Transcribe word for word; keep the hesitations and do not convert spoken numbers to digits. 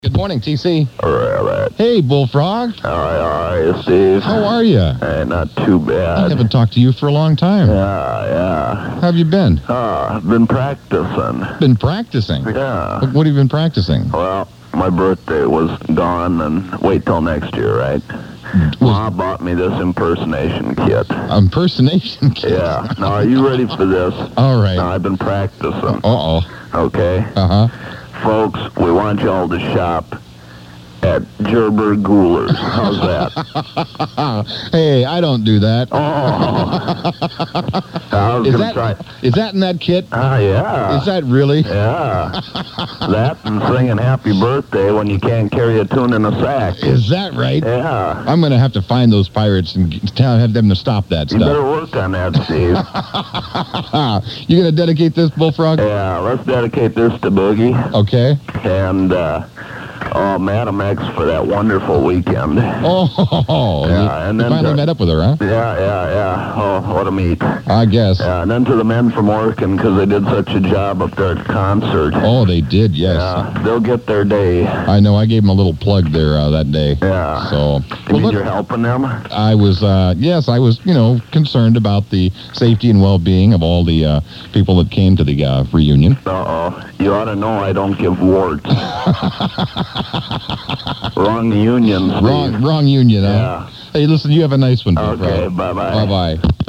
Good morning, T C. All right, all right. Hey, Bullfrog. All right, all right, Steve. How are you? Hey, not too bad. I haven't talked to you for a long time. Yeah, yeah. How have you been? Uh, I've been practicing. Been practicing? Yeah. What, what have you been practicing? Well, my birthday was gone, and wait till next year, right? Ma bought me this impersonation kit. Impersonation kit? Yeah. Now, are you ready for this? All right. Now, I've been practicing. Uh-oh. Okay? Uh-huh. Folks, we want y'all to shop at Gerber Gouler's. How's that? Hey, I don't do that. Oh. I was Is going that, to try. is that in that kit? Ah, yeah. Is that really? Yeah. That and singing Happy Birthday when you can't carry a tune in a sack. Is that right? Yeah. I'm going to have to find those pirates and tell have them to stop that You stuff. better work on that, Steve. You going to dedicate this, Bullfrog? Yeah, let's dedicate this to Boogie. Okay. And, uh, oh, Madam X for that wonderful weekend. Oh, Yeah, you, and you then finally to- met up with her, huh? Yeah, yeah, yeah. Oh, what a meet. I guess. Yeah, and then to the men from Orkin, because they did such a job up there at the concert. Oh, they did, yes. Yeah, they'll get their day. I know. I gave them a little plug there uh, that day. Yeah. So, You well, mean look, you're helping them? I was, uh, yes, I was, you know, concerned about the safety and well-being of all the uh, people that came to the uh, reunion. Uh-oh. You ought to know I don't give warts. Wrong union, Steve. Wrong, wrong union, huh? Yeah. Hey, listen, you have a nice one, Bullfrog. Okay, bye-bye. Bye-bye.